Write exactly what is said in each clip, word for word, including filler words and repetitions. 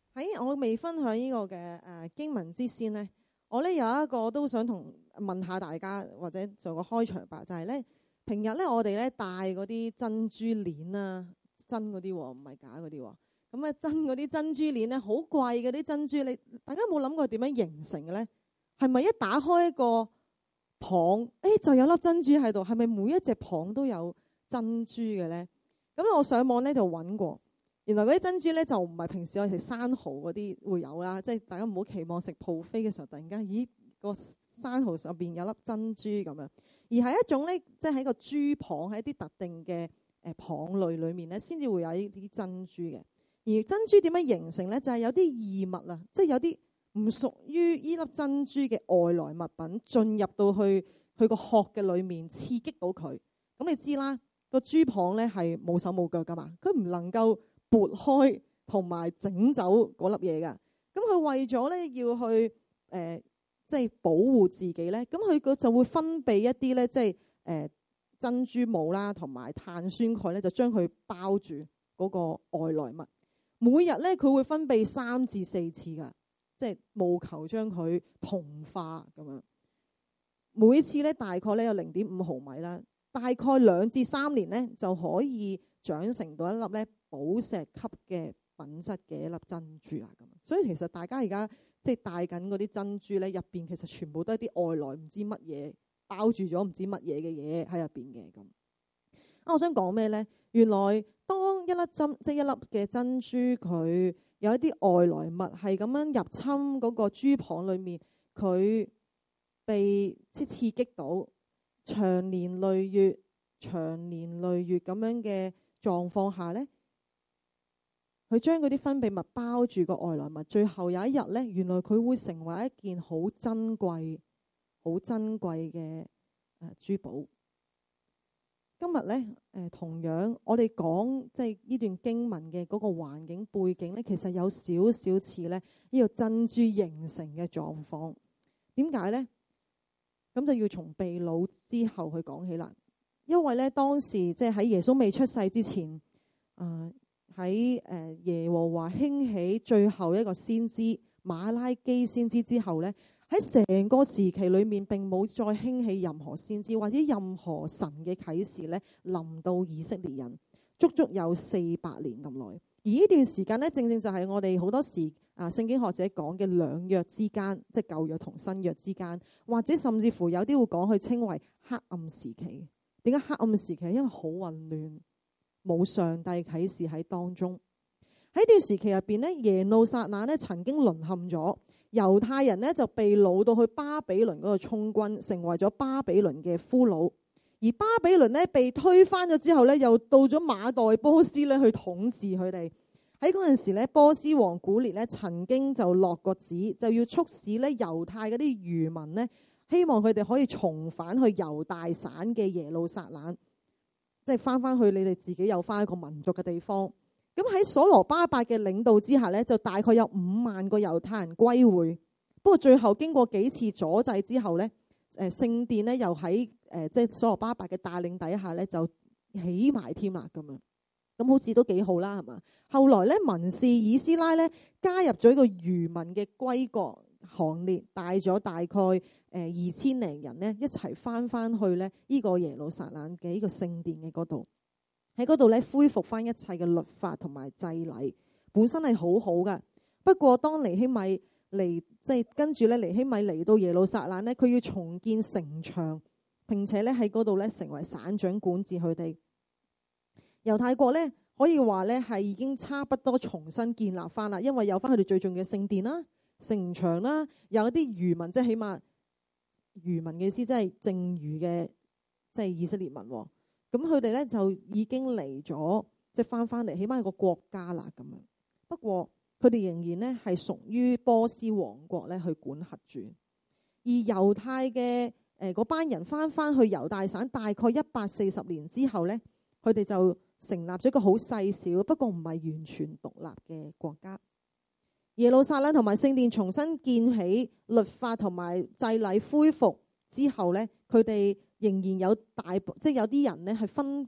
喺我未分享呢個嘅誒、呃、經文之先咧，我咧有一個都想同問下大家，或者做個開場白，就係、是、咧平日咧我哋咧戴嗰啲珍珠鏈啊，真嗰啲喎，唔係假嗰啲喎。咁啊真嗰啲珍珠鏈咧，好貴嗰啲珍珠，你大家有冇諗過點樣形成嘅咧？係咪一打開一個蚌，誒就有粒珍珠喺度？係咪每一隻蚌都有珍珠嘅咧？咁我上網咧就揾過。原來嗰啲珍珠咧就唔係平時我哋食生蠔嗰啲會有啦，即係大家唔好期望食 buffet嘅時候突然間，咦個生蠔上邊有粒珍珠咁樣，而係一種咧，即係喺個珠蚌喺一啲特定嘅誒蚌類裡面咧，先至會有呢啲珍珠嘅。而珍珠點樣形成咧？就係、是、有啲異物啊，即係有啲唔屬於呢粒珍珠嘅外來物品進入到去佢個殼嘅裡面，刺激到佢。咁你知啦，個珠蚌咧係冇手冇腳噶嘛，佢唔能夠撥開同埋整走嗰粒嘢㗎，咁佢為咗咧要去誒、呃，即係保護自己咧，咁佢就會分泌一啲咧，即係誒、呃、珍珠母啦，同埋碳酸鈣咧，就將佢包住嗰個外來物。每日咧佢會分泌三至四次㗎，即係務求將佢同化咁樣。每次咧大概咧有零點五毫米啦，大概兩至三年咧就可以長成到一粒咧寶石級嘅品質嘅一粒珍珠啊，咁所以其實大家而家即係戴緊嗰啲珍珠咧，入邊其實全部都係啲外來唔知乜嘢包住咗唔知乜嘢嘅嘢喺入邊嘅咁。啊，我想講咩咧？原來當一粒珍即係一粒嘅珍珠，佢有一啲外來物係咁樣入侵嗰個珠蚌裏面，佢被即刺激到，長年累月、長年累月咁樣嘅狀況下咧，佢將嗰啲分泌物包住個外來物，最後有一日咧，原來佢會成為一件好珍貴、好珍貴嘅誒珠寶。今日咧誒，同樣我哋講即係呢段經文嘅嗰個環境背景咧，其實有少少似咧呢個珍珠形成嘅狀況。點解咧？咁就要從被擄之後去講起啦。因為咧當時即係喺耶穌未出世之前，誒喺誒耶和華興起最後一個先知馬拉基先知之後咧，喺成個時期裏面並冇再興起任何先知或者任何神嘅啟示咧臨到以色列人，足足有四百年咁耐。而呢段時間咧，正正就係我哋好多時啊聖經學者講嘅兩約之間，即係舊約同新約之間，或者甚至乎有啲會講佢稱為黑暗時期。點解黑暗時期？因為好混亂，冇上帝啟示喺當中。喺段時期入邊咧，耶路撒冷咧曾經淪陷咗，猶太人咧就被擄到去巴比倫嗰度充軍，成為咗巴比倫嘅俘虜。而巴比倫咧被推翻咗之後咧，又到咗馬代波斯咧去統治佢哋。喺嗰陣時咧，波斯王古列咧曾經就落個旨，就要促使咧猶太嗰啲餘民咧，希望佢哋可以重返去猶大省嘅耶路撒冷，即係翻翻去你哋自己有翻一個民族嘅地方。咁喺所羅巴伯嘅領導之下咧，就大概有五萬個猶太人歸回。不過最後經過幾次阻滯之後咧，誒聖殿咧又喺誒即係所羅巴伯嘅帶領底下咧就起埋添啦咁樣。咁好似都幾好啦，係嘛？後來咧，文士以斯拉咧加入咗一個餘民嘅歸國行列，帶咗大概誒二千零人咧一齊翻翻去咧呢個耶路撒冷嘅呢個聖殿嘅嗰度，喺嗰度咧恢復翻一切嘅律法同埋祭禮，本身係好好噶。不過當尼希米嚟即係跟住咧尼希米嚟到耶路撒冷咧，佢要重建城牆，並且咧喺嗰度咧成為省長管治佢哋。猶太國咧可以話咧係已經差不多重新建立翻啦，因為有翻佢哋最重要嘅聖殿啦、城牆啦，有一啲餘民，即係起碼餘民嘅意思，即係剩餘嘅即係以色列民。咁佢哋咧就已經嚟咗，即係翻翻嚟，起碼係個國家啦咁樣。不過佢哋仍然咧係屬於波斯王國咧去管轄住，而猶太嘅誒嗰班人翻翻去猶大省，大概一百四十年之後咧，佢哋就成立咗一個好細小，不過唔係完全獨立嘅國家。耶路撒冷同埋聖殿重新建起，律法同埋祭禮恢復之後咧，佢哋仍然有大即係有啲人咧係分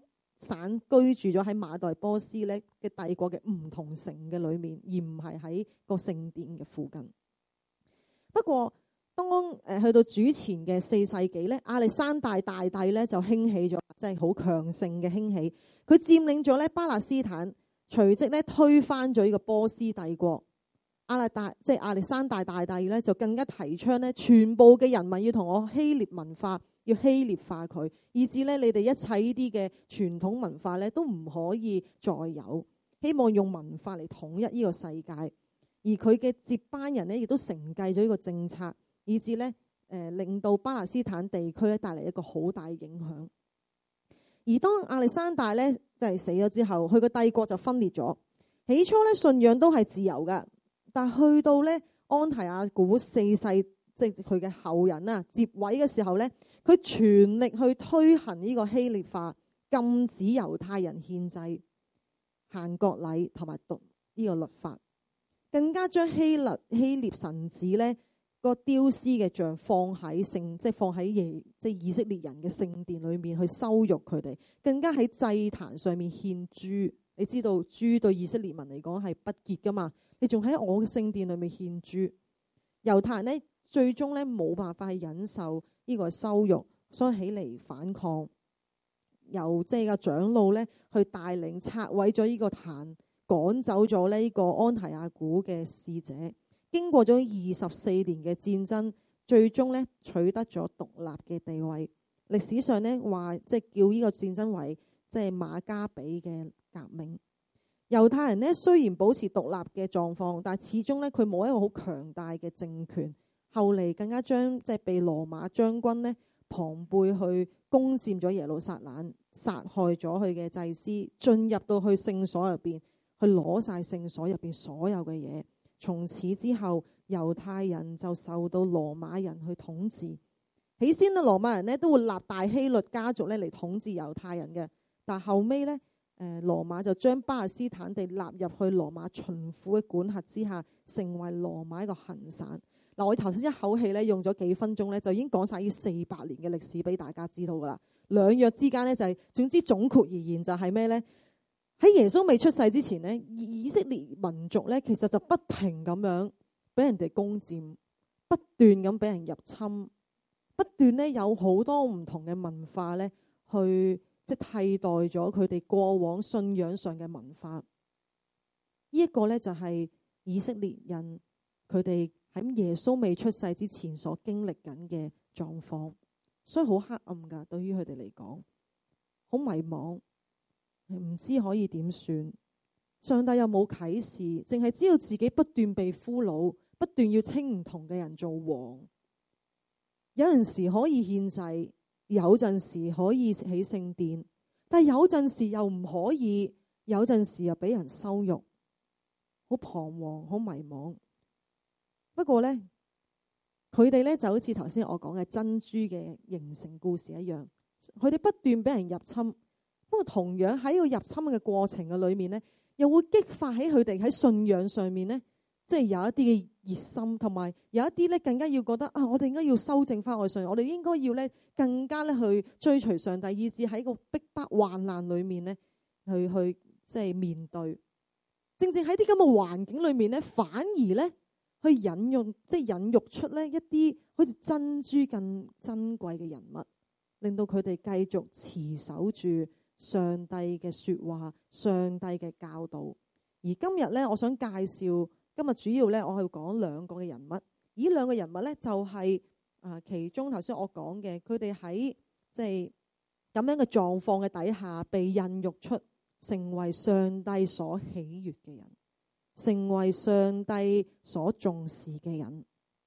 散居住咗喺馬代波斯咧嘅帝國嘅唔同城嘅裏面，而唔係喺個聖殿嘅附近。不過當誒去到主前嘅四世紀咧，亞歷山大大帝咧就興起咗，即係好強盛嘅興起。佢佔領咗咧巴勒斯坦，隨即咧推翻咗呢個波斯帝國。亞歷大即係亞歷山大大帝咧就更加提倡咧，全部嘅人民要同我希臘文化，要希臘化佢，以至咧你哋一切呢啲嘅傳統文化咧都唔可以再有。希望用文化嚟統一呢個世界，而佢嘅接班人咧亦都承繼咗呢個政策，以至咧誒令到巴勒斯坦地區咧帶嚟一個好大影響。而當亞歷山大咧就係死咗之後，佢個帝國就分裂咗。起初咧信仰都係自由噶。但去到咧安提阿古四世，即係佢嘅後人啊，接位嘅時候咧，佢全力去推行呢個希臘化，禁止猶太人獻祭、行割禮同埋讀呢個律法，更加將希臘希臘神子咧個雕絲嘅像放喺聖，即係放喺耶即係以色列人嘅聖殿裏面去羞辱佢哋，更加喺祭壇上面獻豬。你知道豬對以色列民嚟講係不潔噶嘛？你仲喺我嘅聖殿裏面獻豬，猶太人呢最終呢冇辦法去忍受呢個羞辱，所以起嚟反抗，由即係個長老呢去帶領拆毀咗呢個壇，趕走咗呢個安提阿古嘅使者。經過咗二十四年嘅戰爭，最終呢取得咗獨立嘅地位。歷史上呢話即係叫呢個戰爭為即係馬加比嘅革命。猶太人呢雖然保持獨立嘅狀況，但係始終呢佢冇一個好強大嘅政權。後嚟更加將即係被羅馬將軍呢龐貝去攻佔咗耶路撒冷，殺害咗佢嘅祭司，進入到去聖所入邊，去攞晒聖所入邊所有嘅嘢。從此之後，猶太人就受到羅馬人去統治。起先呢，羅馬人呢都會立大希律家族呢嚟統治猶太人嘅，但後尾呢。誒羅馬就將巴勒斯坦地納入去羅馬巡撫嘅管轄之下，成為羅馬一個行省。嗱，我頭先一口氣咧用咗幾分鐘咧，就已經講晒呢四百年嘅歷史俾大家知道噶啦。兩約之間咧就係、是、總之總括而言就係咩咧？喺耶穌未出世之前咧，以色列民族咧其實就不停咁樣俾人哋攻佔，不斷咁俾人入侵，不斷咧有好多唔同嘅文化咧去。即替代咗佢哋過往信仰上嘅文化，呢、這、一個呢，就係以色列人佢哋喺耶穌未出世之前所經歷緊嘅狀況，所以好黑暗噶。對於佢哋嚟講，好迷茫，唔知可以點算。上帝又冇啟示，淨係知道自己不斷被俘虜，不斷要稱唔同嘅人做王。有陣時可以獻祭。有陣時可以起聖殿，但係有陣時又唔可以，有陣時又俾人羞辱，好彷徨，好迷茫。不過呢，佢哋呢就好似頭先我講嘅珍珠嘅形成故事一樣，佢哋不斷俾人入侵。不過同樣喺個入侵嘅過程嘅裏面呢，又會激發起佢哋喺信仰上面呢，即係有一啲嘅熱心，同埋有一啲咧更加要覺得啊，我哋應該要修正翻我哋信仰，我哋應該要咧更加咧去追隨上帝，以至喺個逼迫患難裏面咧去去即係面對。正正喺啲咁嘅環境裏面咧，反而咧去引用即係引育出咧一啲好似珍珠更珍貴嘅人物，令到佢哋繼續持守住上帝嘅說話、上帝嘅教導。而今日咧，我想介紹。今日主要咧，我係講兩個嘅人物。呢兩個人物咧，就係、是、啊其中頭先我講嘅，佢哋喺即係咁樣嘅狀況嘅底下，被孕育出成為上帝所喜悅嘅人，成為上帝所重視嘅人。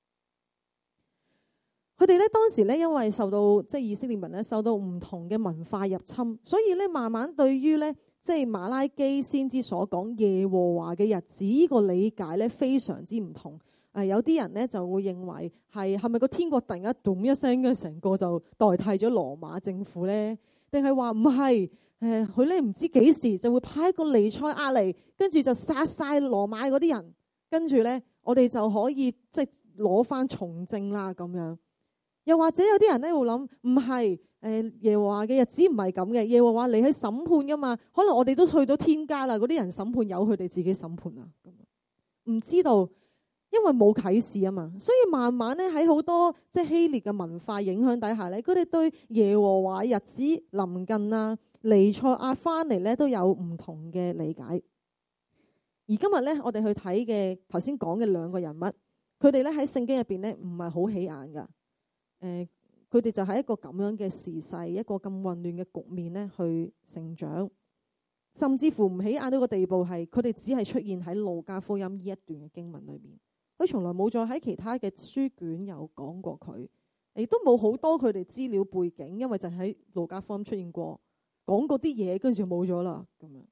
佢哋咧當時咧，因為受到即係以色列民咧受到唔同嘅文化入侵，所以咧慢慢對於咧。即係馬拉基先知所講耶和華嘅日子，呢個理解咧非常之唔同。誒，有啲人咧就會認為係係咪個天國突然間咚一聲嘅成個就代替咗羅馬政府咧？定係話唔係？誒，佢咧唔知幾時就會派一個彌賽亞嚟，跟住就殺晒羅馬嗰啲人，跟住咧我哋就可以即係攞翻從政啦咁樣。 又或者有啲人咧會諗，唔係誒耶和華嘅日子唔係咁嘅，耶和華你去審判噶嘛，可能我哋都去到天家啦，嗰啲人審判由佢哋自己審判啊，唔知道，因為冇啟示啊嘛，所以慢慢咧喺好多即係希臘嘅文化影響底下咧，佢哋對耶和華日子臨近啊，彌賽亞翻嚟咧都有唔同嘅理解。而今日咧，我哋去睇嘅頭先講嘅兩個人物，佢哋咧喺聖經入邊咧唔係好起眼噶。誒，佢哋就喺一個咁樣嘅時勢，一個咁混亂嘅局面咧，去成長，甚至乎唔起眼到個地步係，佢哋只係出現喺路加福音呢一段嘅經文裏面，佢從來冇再喺其他嘅書卷有講過佢，亦都冇好多佢哋資料背景，因為就喺路加福音出現過，講過啲嘢，跟住就冇咗啦。咁樣，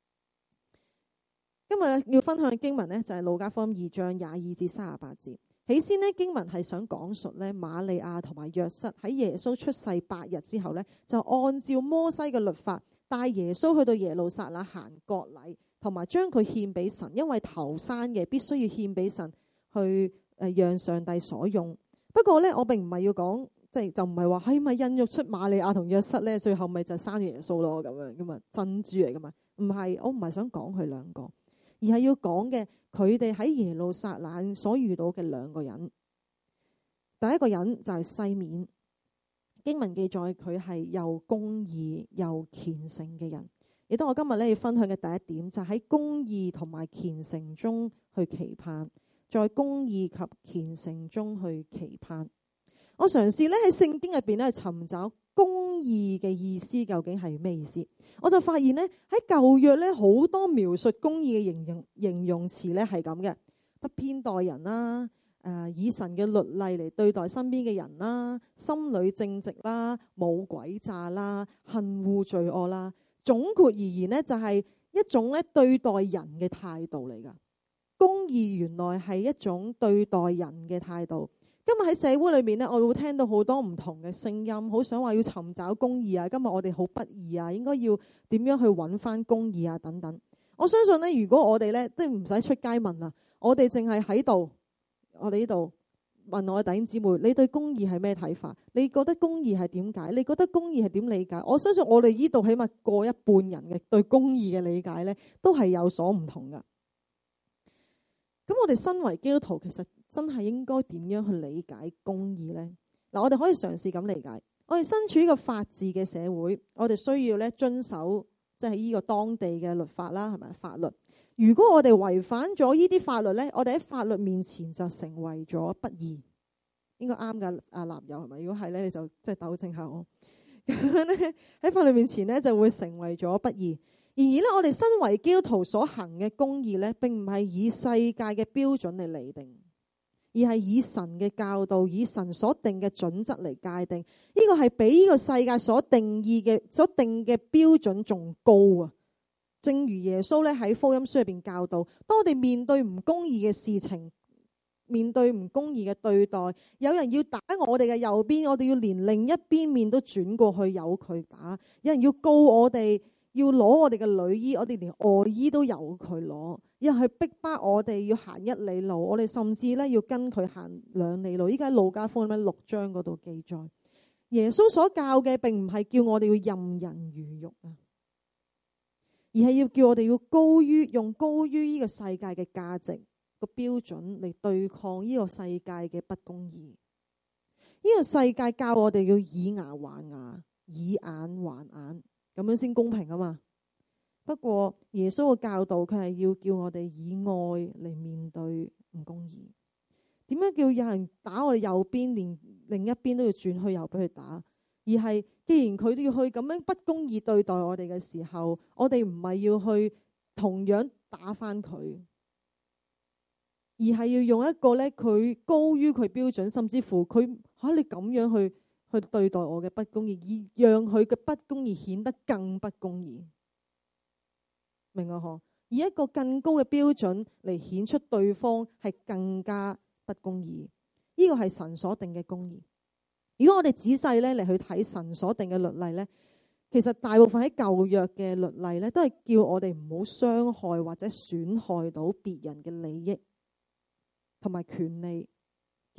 今日要分享嘅經文呢，就係路加福音二章廿二至三十八節。起先呢，經文係想講述咧瑪利亞同埋約瑟喺耶穌出世八日之後咧，就按照摩西嘅律法帶耶穌去到耶路撒冷行割禮，同埋將佢獻俾神，因為頭生嘅必須要獻俾神去誒讓上帝所用。不過咧，我並唔係要講，即係就唔係話係咪孕育出瑪利亞同約瑟咧，最後咪就生耶穌咯咁樣咁啊，珍珠嚟噶嘛？唔係，我唔係想講佢兩個，而係要講嘅。佢哋喺耶路撒冷所遇到嘅兩個人，第一個人就係西面，經文記載佢係又公義又虔誠嘅人，亦都我今日咧要分享嘅第一點就係喺公義同埋虔誠中去期盼，在公義及虔誠中去期盼。我嘗試咧喺聖經入邊咧尋找公義嘅意思究竟係咩意思？我就發現咧喺舊約咧好多描述公義嘅形容形容詞咧係咁嘅，不偏待人啦，誒、呃、以神嘅律例嚟對待身邊嘅人啦，心裏正直啦，冇詭詐啦，恨惡罪惡啦。總括而言呢，就係一種咧對待人嘅態度嚟噶。公義原來係一種對待人嘅態度。今日喺社會裏面咧，我會聽到好多唔同嘅聲音，好想話要尋找公義啊！今日我哋好不義啊，應該要點樣去揾翻公義啊？等等。我相信咧，如果我哋咧即係唔使出街問啊，我哋淨係喺度，我哋呢度問我嘅弟兄姊妹，你對公義係咩睇法？你覺得公義係點解？你覺得公義係點理解？我相信我哋呢度起碼過一半人嘅對公義嘅理解咧，都係有所唔同噶。咁我哋身為基督徒，其實真係應該點樣去理解公義呢？嗱，我哋可以嘗試咁理解。我哋身處一個法治嘅社會，我哋需要咧遵守即係呢個當地嘅律法啦，係咪法律？如果我哋違反咗呢啲法律咧，我哋喺法律面前就成為咗不義，應該啱噶？阿立友係咪？如果係咧，你就即係糾正下我。咁樣咧喺法律面前咧就會成為咗不義。然而咧，我哋身為基督徒所行嘅公義咧，並唔係以世界嘅標準嚟釐定，而係以神嘅教導、以神所定嘅準則嚟界定。呢個係比呢個世界所定義嘅、所定嘅標準仲高啊！正如耶穌咧喺福音書入邊教導，當我哋面對唔公義嘅事情，面對唔公義嘅對待，有人要打我哋嘅右邊，我哋要連另一邊面都轉過去由佢打；有人要告我哋，要攞我哋嘅女衣，我哋連外衣都由佢攞；又係逼迫我哋要行一里路，我哋甚至咧要跟佢行兩里路。依家喺路加福音六章嗰度記載，耶穌所教嘅並唔係叫我哋要任人魚肉啊，而係要叫我哋要高於用高於呢個世界嘅價值個標準嚟對抗呢個世界嘅不公義。呢個世界教我哋要以牙還牙，以眼還眼，咁樣先公平啊嘛。不過耶穌嘅教導佢係要叫我哋以愛嚟面對唔公義。點樣叫有人打我哋右邊，連另一邊都要轉去右俾佢打？而係既然佢都要去咁樣不公義對待我哋嘅時候，我哋唔係要去同樣打翻佢，而係要用一個咧佢高於佢標準，甚至乎佢吓、啊、你咁樣去去對待我嘅不公義，而讓佢嘅不公義顯得更不公義。明啊？嗬，以一個更高嘅標準嚟顯出對方係更加不公義。呢個係神所定嘅公義。如果我哋仔細咧嚟去睇神所定嘅律例咧，其實大部分喺舊約嘅律例咧，都係叫我哋唔好傷害或者損害到別人嘅利益同埋權利，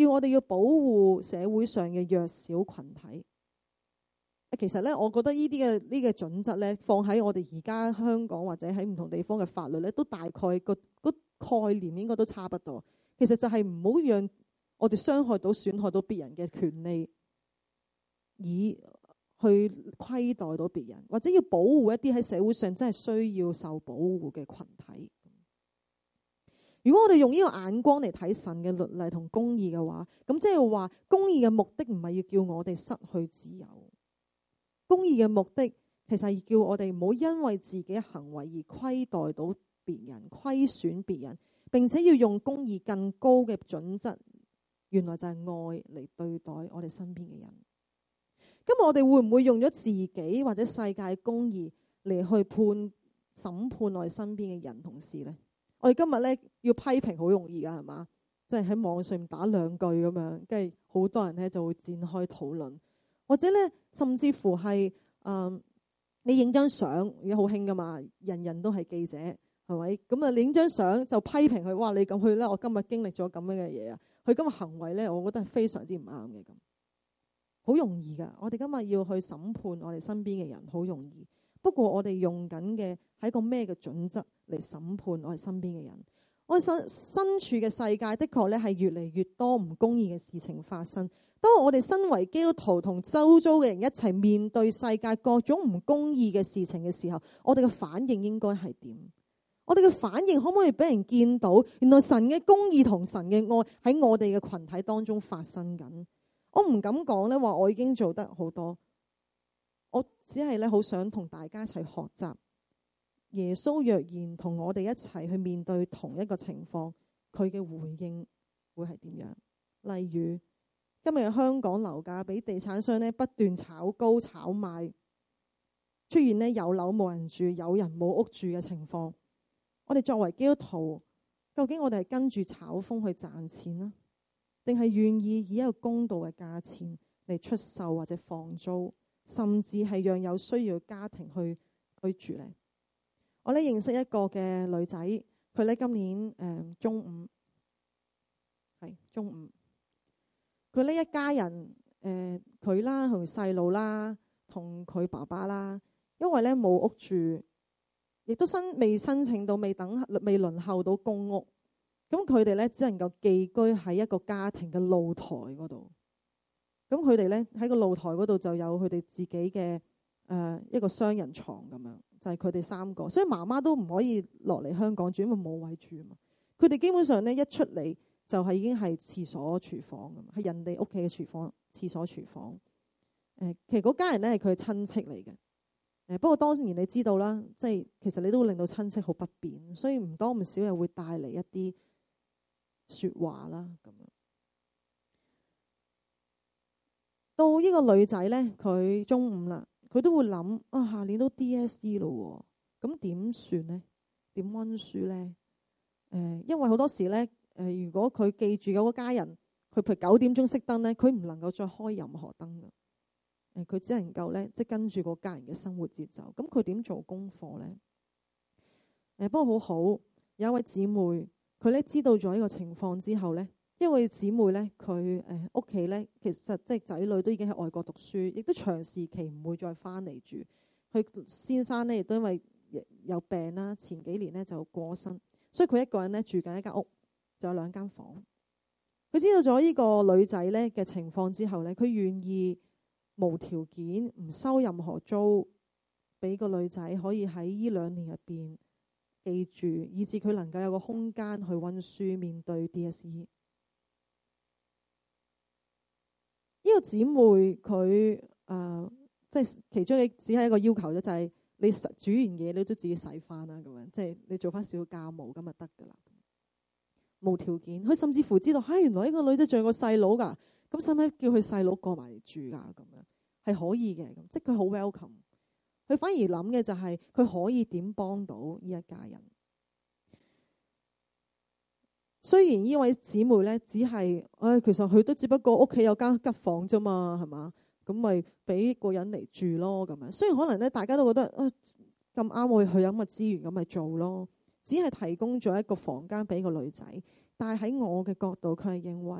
叫我哋要保護社會上嘅弱小群體。其實咧，我覺得呢啲嘅呢個準則咧，放喺我哋而家香港或者喺唔同地方嘅法律咧，都大概個個概念應該都差不多。其實就係唔好讓我哋傷害到、損害到別人嘅權利，以去虧待到別人，或者要保護一啲喺社會上真係需要受保護嘅群體。如果我哋用呢個眼光嚟睇神嘅律例同公義嘅話，咁即係話公義嘅目的唔係要叫我哋失去自由。公義嘅目的其實係叫我哋唔好因為自己嘅行為而虧待到別人、虧損別人，並且要用公義更高嘅準則，原來就係愛嚟對待我哋身邊嘅人。咁我哋會唔會用咗自己或者世界公義嚟去判審判我哋身邊嘅人同事呢？我哋今日咧要批評好容易噶，係嘛？即係喺網上打兩句咁樣，跟住好多人咧就會展開討論。或者咧，甚至乎係誒、嗯，你影張相而家好興噶嘛，人人都係記者，係咪？咁啊，你影張相就批評佢，哇！你咁去咧，我今日經歷咗咁樣嘅嘢啊，佢今日行為咧，我覺得係非常之唔啱嘅咁。好容易噶，我哋今日要去審判我哋身邊嘅人，好容易。不過我哋用緊嘅係一個咩嘅準則嚟審判我哋身邊嘅人？我哋身身處嘅世界的確咧係越嚟越多唔公義嘅事情發生。當我哋身為基督徒同周遭嘅人一齊面對世界各種唔公義嘅事情嘅時候，我哋嘅反應應該係點？我哋嘅反應可唔可以俾人見到？原來神嘅公義同神嘅愛喺我哋嘅群體當中發生緊。我唔敢講咧話我已經做得好多，我只係咧好想同大家一齊學習耶穌若然同我哋一齊去面對同一個情況，佢嘅回應會係點樣？例如今日嘅香港樓價俾地產商咧不斷炒高炒賣，出現咧有樓冇人住、有人冇屋住嘅情況。我哋作為基督徒，究竟我哋係跟住炒風去賺錢呢，定係願意以一個公道嘅價錢嚟出售或者放租，甚至係讓有需要嘅家庭去居住呢？我咧認識一個嘅女仔，佢咧今年誒、呃、中五，係中五。佢呢一家人，誒佢啦，同細路啦，同佢爸爸啦，因為咧冇屋住，亦都申未申請到，未等未輪候到公屋，咁佢哋咧只能夠寄居喺一個家庭嘅露台嗰度。咁佢哋咧喺個露台嗰度就有佢哋自己嘅誒、呃、一個雙人床咁樣，就係佢哋三個，所以媽媽都唔可以落嚟香港住，因為冇位住啊嘛。佢哋基本上咧一出嚟，就係已經係廁所、廚房咁，係人哋屋企嘅廚房、廁所、廚房。誒，其實嗰家人咧係佢嘅親戚嚟嘅。誒，不過當然你知道啦，即係其實你都會令到親戚好不便，所以唔多唔少又會帶嚟一啲説話啦咁樣。到呢個女仔咧，佢中五啦，佢都會諗啊，下年都 D S E 咯，咁點算咧？點溫書咧？誒，因為好多時咧。誒、呃，如果佢記住嗰個家人，佢譬如九點鐘熄燈咧，佢唔能夠再開任何燈嘅。誒、呃，佢只能夠咧，即係跟住個家人嘅生活節奏。咁佢點做功課咧？誒、呃，不過好好，有一位姊妹，佢咧知道咗呢個情況之後咧，因為姊妹咧，佢誒屋企咧，其實即係仔女都已經喺外國讀書，亦都長時期唔會再翻嚟住。佢先生咧亦都因為有病啦，前幾年咧就過身，所以佢一個人咧住緊一間屋。就有兩間房。佢知道咗呢個女仔咧嘅情況之後咧，佢願意無條件唔收任何租，俾個女仔可以喺呢兩年入邊記住，以至佢能夠有個空間去溫書，面對 D S E。呢個姊妹佢誒、呃，即係其中你只係一個要求啫，就係、是、你煮完嘢你都自己洗翻啦，咁樣即係你做翻少少家務咁就得噶啦。無條件，佢甚至乎知道，嚇、哎、原來呢個女仔仲有個細佬噶，咁使唔使叫佢細佬過埋嚟住噶？咁樣係可以嘅，即係佢好 welcome。佢反而諗嘅就係佢可以點幫到呢一家人。雖然呢位姊妹咧只係，唉、哎，其實佢都只不過屋企有間吉房啫嘛，係嘛？咁咪俾個人嚟住咯，咁樣。雖然可能咧大家都覺得，啊咁啱我去有咁嘅資源，咁咪做咯。只係提供咗一個房間俾個女仔，但係喺我嘅角度，佢係認為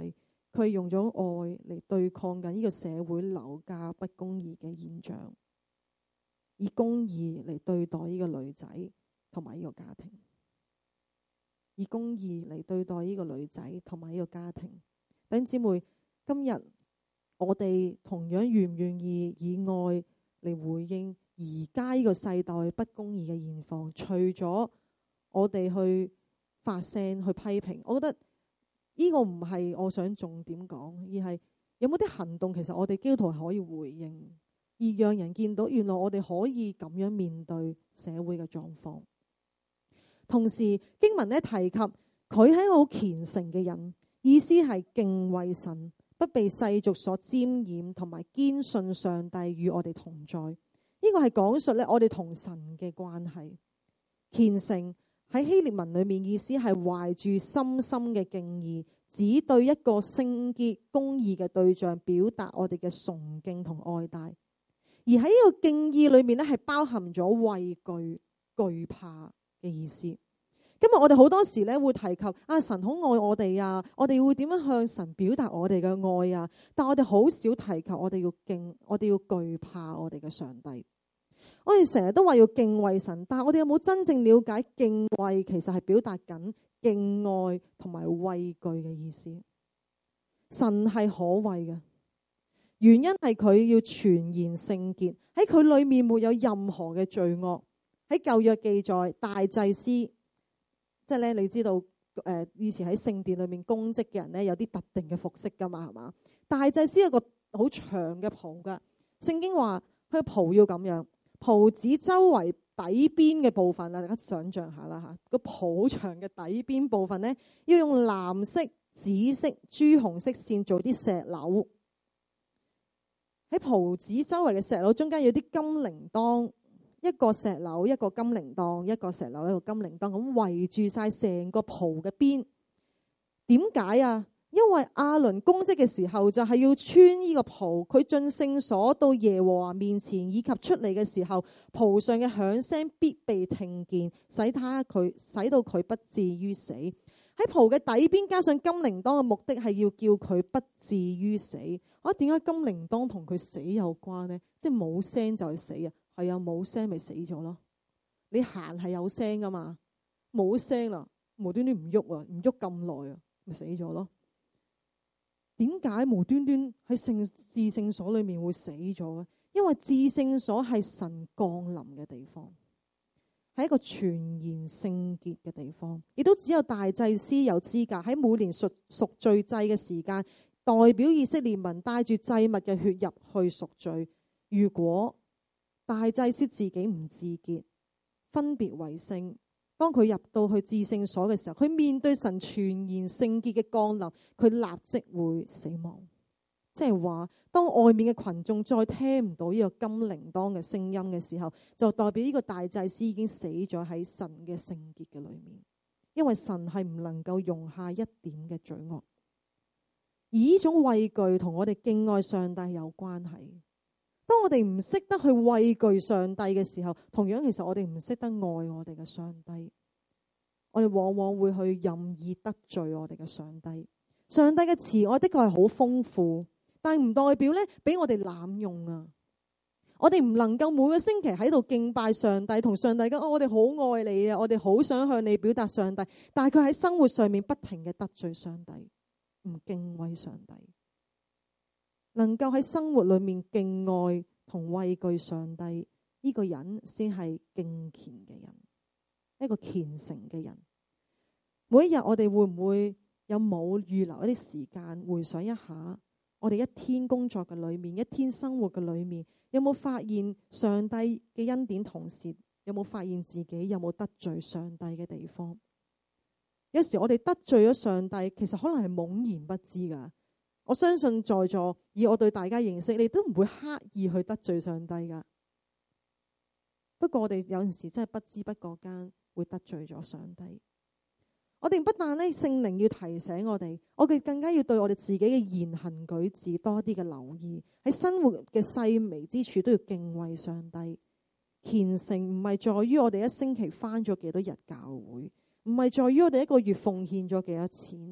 佢用咗愛嚟對抗緊呢個社會樓價不公義嘅現象，以公義嚟對待呢個女仔同埋呢個家庭，以公義嚟對待呢個女仔同埋呢個家庭。弟兄姊妹，今日我哋同樣願唔願意以愛嚟回應而家呢個世代不公義嘅現況？除咗我哋去發聲去批評，我覺得呢個唔係我想重點講，而係有冇啲行動其實我哋基督徒係可以回應，而讓人見到原來我哋可以咁樣面對社會嘅狀況。同時經文咧提及佢係一個好虔誠嘅人，意思係敬畏神，不被世俗所沾染，同埋堅信上帝與我哋同在。呢、這個係講述咧我哋同神嘅關係。虔誠喺希臘文裏面意思係懷住深深嘅敬意，只對一個聖潔公義嘅對象表達我哋嘅崇敬同愛戴。而喺呢個敬意裏面咧係包含咗畏懼、懼怕嘅意思。今日我哋好多時咧會提及啊，神好愛我哋啊，我哋會點樣向神表達我哋嘅愛啊？但我哋好少提及我哋要敬，我哋要懼怕我哋嘅上帝。我哋成日都話要敬畏神，但係我哋有冇真正了解敬畏其實係表達緊敬愛同埋畏懼嘅意思？神係可畏嘅，原因係佢要全然聖潔，喺佢裏面沒有任何嘅罪惡。喺舊約記載，大祭司即係咧，你知道誒、呃，以前喺聖殿裏面供職嘅人咧，有啲特定嘅服飾噶嘛，係嘛？大祭司有個好長嘅袍噶，聖經話佢個袍要咁樣。袍子周圍底邊嘅部分啊，大家想象下啦吓，個袍長嘅底邊部分咧，要用藍色、紫色、朱紅色線做啲石榴。喺袍子周圍嘅石榴中間有啲金鈴鐺，一個石榴一個金鈴鐺，一個石榴一個金鈴鐺，咁圍住晒成個袍嘅邊。點解啊？因為亞倫供職嘅時候就係要穿呢個袍，佢進聖所到耶和華面前以及出嚟嘅時候，袍上嘅響聲必被聽見，使他佢使到佢不至於死。喺袍嘅底邊加上金鈴鐺嘅目的係要叫佢不至於死。啊，點解金鈴鐺同佢死有關呢？即係冇聲就係死啊？係啊，冇聲咪死咗咯。你行係有聲噶嘛？冇聲啦，無端端唔喐啊，唔喐咁耐啊，咪死咗咯。點解無端端喺聖至聖所裏面會死咗咧？因為至聖所係神降臨嘅地方，係一個全然聖潔嘅地方，亦都只有大祭司有資格喺每年贖贖罪祭嘅時間，代表以色列民帶住祭物嘅血入去贖罪。如果大祭司自己唔自潔，分別為聖，當佢入到去至聖所嘅時候，佢面對神全然聖潔嘅降臨，佢立即會死亡。即係話，當外面嘅群眾再聽唔到呢個金鈴鐺嘅聲音嘅時候，就代表呢個大祭司已經死咗喺神嘅聖潔嘅裏面。因為神係唔能夠容下一點嘅罪惡。而呢種畏懼同我哋敬愛上帝有關係。當我哋唔識得去畏懼上帝嘅時候，同樣其實我哋唔識得愛我哋嘅上帝，我哋往往會去任意得罪我哋嘅上帝。上帝嘅慈愛的確係好豐富，但係唔代表咧俾我哋濫用啊！我哋唔能夠每個星期喺度敬拜上帝，同上帝講，哦，我哋好愛你啊，我哋好想向你表達上帝，但係佢喺生活上面不停嘅得罪上帝，唔敬畏上帝。能夠喺生活裏面敬愛同畏懼上帝，呢個人先係敬虔嘅人，一個虔誠嘅人。每一日我哋會唔會有冇預留一啲時間回想一下，我哋一天工作嘅裏面，一天生活嘅裏面，有冇發現上帝嘅恩典？同時有冇發現自己有冇得罪上帝嘅地方？有時我哋得罪咗上帝，其實可能係懵然不知噶。我相信在座以我對大家認識，你都唔會刻意去得罪上帝噶。不過我哋有陣時真係不知不覺間會得罪咗上帝。我哋不但呢聖靈要提醒我哋，我哋更加要對我哋自己嘅言行舉止多啲嘅留意，喺生活嘅細微之處都要敬畏上帝。虔誠唔係在於我哋一星期返咗幾多日教會，唔係在於我哋一個月奉獻咗幾多錢。唔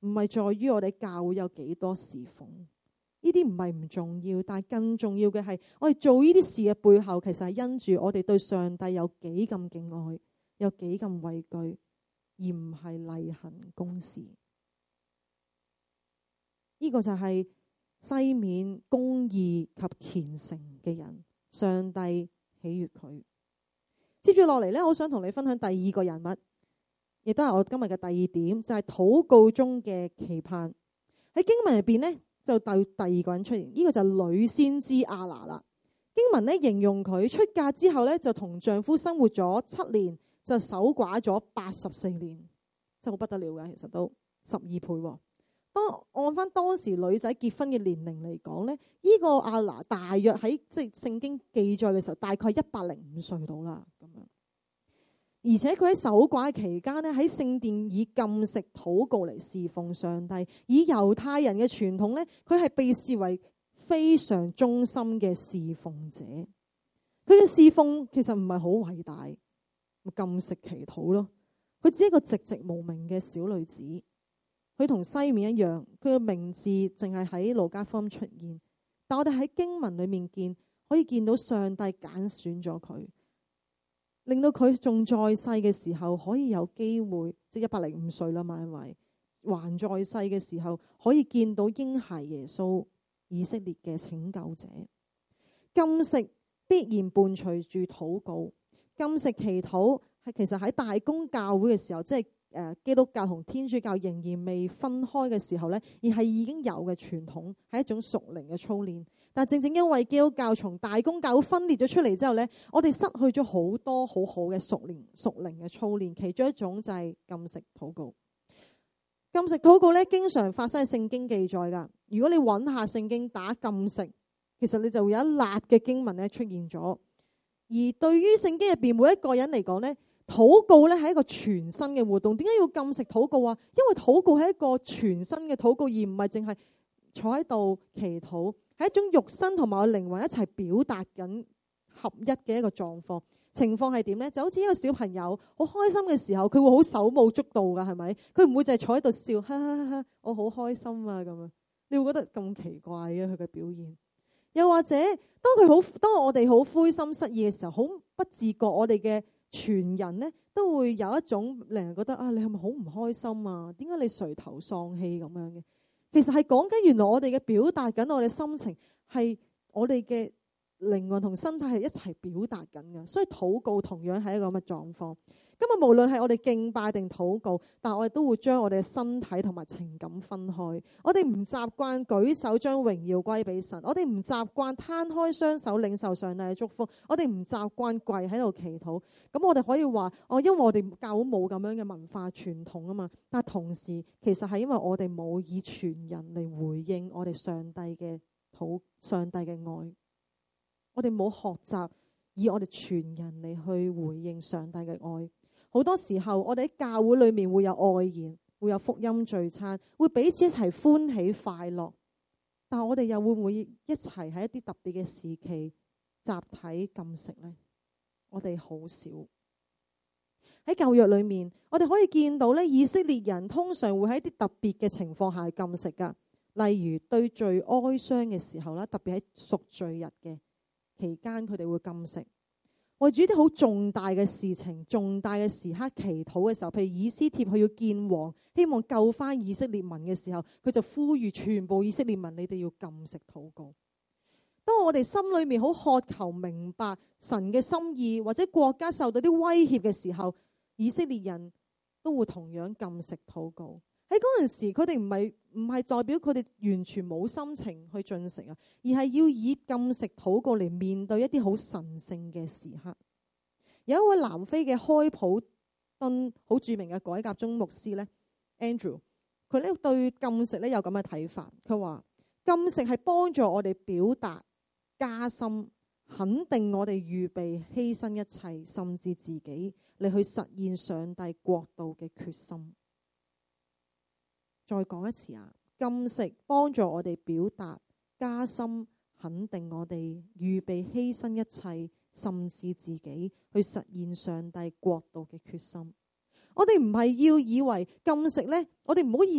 唔係在於我哋教會有幾多侍奉，呢啲唔係唔重要，但係更重要嘅係我哋做呢啲事嘅背後，其實係因住我哋對上帝有幾咁敬愛，有幾咁畏懼，而唔係例行公事。呢、這個就係西面公義及虔誠嘅人，上帝喜悅佢。接住落嚟呢，我想同你分享第二個人物，亦都係我今日嘅第二點，就係、是、禱告中嘅期盼。喺經文入邊呢，就第第二個人出現，呢、這個就係女先知亞拿啦。經文呢形容佢出嫁之後呢，就同丈夫生活咗七年，就守寡咗八十四年，真係好不得了嘅，其實都十二倍。當按翻當時女仔結婚嘅年齡嚟講咧，呢、這個亞拿大約喺即係聖經記載嘅時候，大概一百零五歲到啦咁樣。而且佢喺守寡期間咧，喺聖殿以禁食禱告嚟侍奉上帝。以猶太人嘅傳統咧，佢係被視為非常忠心嘅侍奉者。佢嘅侍奉其實唔係好偉大，禁食祈禱咯。佢只係一個寂寂無名嘅小女子。佢同西面一樣，佢嘅名字淨係喺路加福音出現，但我哋喺經文裏面見，可以見到上帝揀選咗佢，令到佢仲在世嘅時候可以有機會，即係一百零五歲啦嘛，因為還在世嘅時候可以見到嬰孩耶穌，以色列嘅拯救者。禁食必然伴隨住禱告，禁食祈禱係其實喺大公教會嘅時候，即係誒基督教同天主教仍然未分開嘅時候呢，而係已經有嘅傳統，係一種屬靈嘅操練。但正正因為基督教從大公教會分裂咗出嚟之後呢，我哋失去咗好多好好嘅屬靈屬靈嘅操練。其中一種就係禁食禱告。禁食禱告呢，經常發生喺聖經記載噶。如果你揾下聖經打禁食，其實你就會有一辣嘅經文咧出現咗。而對於聖經入邊每一個人嚟講呢，禱告咧係一個全新嘅活動。點解要禁食禱告啊？因為禱告係一個全新嘅禱告，而唔係淨係坐喺度祈禱，係一種肉身同埋我靈魂一齊表達緊合一嘅一個狀況。情況係點呢？就好似一個小朋友好開心嘅時候，佢會好手舞足蹈噶，係咪？佢唔會就係坐喺度笑，哈哈哈哈，我好開心啊咁樣。你會覺得咁奇怪嘅佢嘅表現？又或者當佢好，當我哋好灰心失意嘅時候，好不自覺，我哋嘅全人呢都會有一種令人覺得啊，你係咪好唔開心啊？點解你垂頭喪氣咁樣嘅？其實係講緊原來我哋嘅表達緊我哋心情，係我哋嘅靈魂同身體係一齊表達緊嘅。所以禱告同樣係一個咁嘅狀況。今日無論係我哋敬拜定禱告，但我哋都會將我哋嘅身體同埋情感分開。我哋唔習慣舉手將榮耀歸俾神，我哋唔習慣攤開雙手領受上帝嘅祝福，我哋唔習慣跪喺度祈禱。咁我哋可以話哦，因為我哋教會冇咁樣嘅文化傳統啊嘛。但係同時其實係因為我哋冇以全人嚟回應我哋上帝嘅禱，上帝嘅愛。我哋冇學習以我哋全人嚟去回應上帝嘅愛。好多時候我哋喺教會裏面會有愛宴，會有福音聚餐，會彼此一齊歡喜快樂。但係我哋又會唔會一齊喺一啲特別嘅時期集體禁食呢？我哋好少。喺舊約裏面，我哋可以見到咧，以色列人通常會喺啲特別嘅情況下禁食噶，例如對罪哀傷嘅時候啦，特別喺贖罪日嘅期間，佢哋會禁食。為住啲好重大嘅事情、重大嘅時刻祈禱嘅時候，譬如以斯帖佢要見王，希望救翻以色列民嘅時候，佢就呼籲全部以色列民，你哋要禁食禱告。當我哋心裏面好渴求明白神嘅心意，或者國家受到啲威脅嘅時候，以色列人都會同樣禁食禱告。喺嗰陣時，佢哋唔係唔係代表佢哋完全冇心情去進食啊，而係要以禁食禱告嚟面對一啲好神聖嘅時刻。有一位南非嘅開普敦好著名嘅改革宗牧師咧 Andrew， 佢咧對禁食咧有咁嘅睇法。佢話禁食係幫助我哋表達、加深、肯定我哋預備犧牲一切，甚至自己嚟去實現上帝國度嘅決心。再講一次啊！禁食幫助我哋表達、加深、肯定我哋預備犧牲一切，甚至自己去實現上帝國度嘅決心。我哋唔係要以為禁食呢，我哋唔好要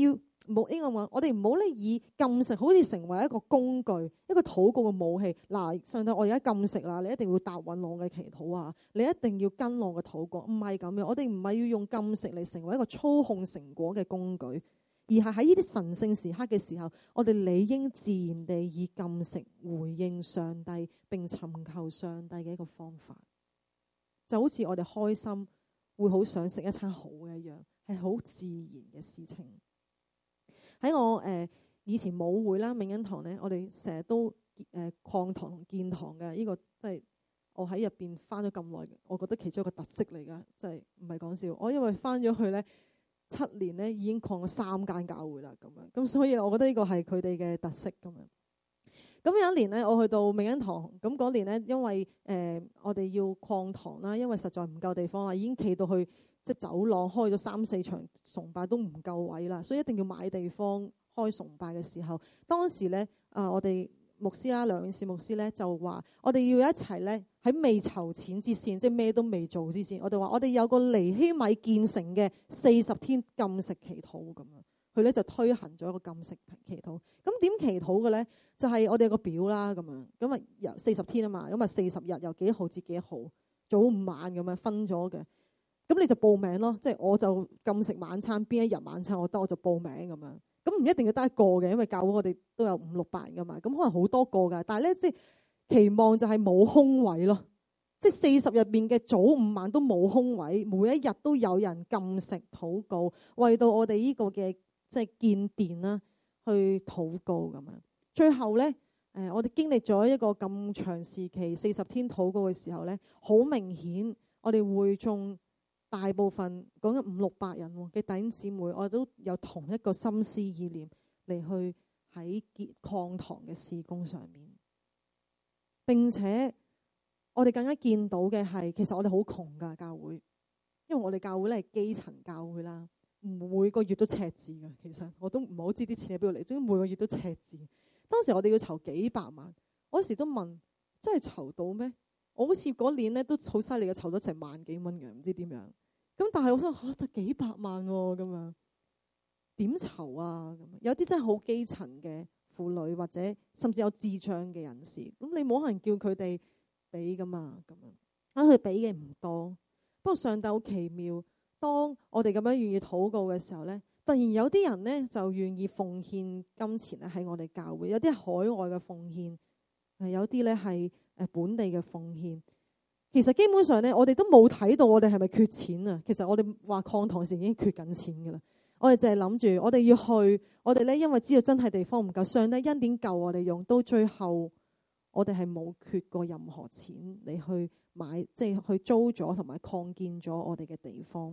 冇應該話，我哋唔好咧以禁食好似成為一個工具，一個禱告嘅武器。嗱，上帝，我而家禁食啦，你一定要答允我嘅祈禱啊！你一定要跟我嘅禱告，唔係咁樣。我哋唔係要用禁食嚟成為一個操控成果嘅工具，而係喺呢啲神聖時刻嘅時候，我哋理應自然地以禁食回應上帝，並尋求上帝嘅一個方法，就好似我哋開心會好想食一餐好嘅一樣，係好自然嘅事情。喺我誒、呃、以前母會啦，冥恩堂咧，我哋成日都誒擴堂同建堂嘅，呢、這個即係我喺入邊翻咗咁耐，我覺得其中一個特色嚟噶，即係唔係講笑。我因為翻咗去咧七年咧，已經擴咗三間教會啦，咁樣咁，所以我覺得呢個係佢哋嘅特色咁樣。咁有一年咧，我去到冥恩堂，咁嗰年咧，因為誒、呃、我哋要擴堂啦，因為實在唔夠地方啦，已經企到去。即係走廊開咗三四場崇拜都唔夠位啦，所以一定要買地方開崇拜嘅時候，當時咧啊、呃，我哋牧師啦，梁永士牧師咧就話：我哋要一齊咧喺未籌錢之前，即係咩都未做之前，我哋話我哋有個尼希米建成嘅四十天禁食祈禱咁樣。佢咧就推行咗一個禁食祈禱。咁點祈禱嘅咧？就係、是、我哋有個表啦，咁樣咁啊，由四十天啊嘛，咁啊四十日由幾號至幾號，早午晚咁樣分咗嘅。咁你就報名咯，即係我就禁食晚餐，邊一日晚餐我得我就報名咁樣。咁唔一定要得一個嘅，因為教會我哋都有五六百人噶嘛，咁可能好多個噶。但係咧，即係期望就係冇空位咯，即係四十入邊嘅早午晚都冇空位，每一日都有人禁食禱告，為到我哋呢個嘅即係建殿啦去禱告咁樣。最後咧，誒我哋經歷咗一個咁長時期四十天禱告嘅時候咧，好明顯我哋會眾。大部分講緊五六百人嘅弟兄姊妹，我都有同一個心思意念嚟去喺結擴堂嘅事工上面。並且我哋更加見到嘅係，其實我哋好窮噶教會，因為我哋教會咧係基層教會啦，每個月都赤字嘅。其實我都唔係好知啲錢喺邊度嚟，總之每個月都赤字。當時我哋要籌幾百萬，我嗰時都問：真係籌到咩？我好似嗰年咧都好犀利嘅，籌咗成萬幾蚊嘅，唔知點樣。咁但係我想嚇得、啊、幾百萬喎，咁樣點籌啊？咁有啲真係好基層嘅婦女，或者甚至有智障嘅人士，咁你冇可能叫佢哋俾噶嘛？咁樣咁佢俾嘅唔多。不過上帝好奇妙，當我哋咁樣願意禱告嘅時候咧，突然有啲人咧就願意奉獻金錢咧喺我哋教會，有啲海外嘅奉獻，係有啲咧係誒本地嘅奉獻。其實基本上咧，我哋都冇睇到我哋係咪缺錢啊？其實我哋話擴堂時已經缺緊錢噶啦。我哋淨係諗住，我哋要去，我哋咧因為知道真係地方唔夠，上帝恩典夠我哋用，到最後我哋係冇缺過任何錢嚟去買，即係去租咗同埋擴建咗我哋嘅地方。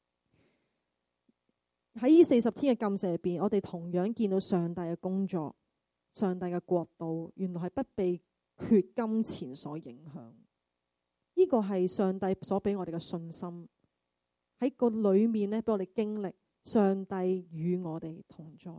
喺呢四十天嘅禁食入邊，我哋同樣見到上帝嘅工作，上帝嘅國度，原來係不被缺金錢所影響。呢個係上帝所俾我哋嘅信心，喺個裏面咧，俾我哋經歷上帝與我哋同在。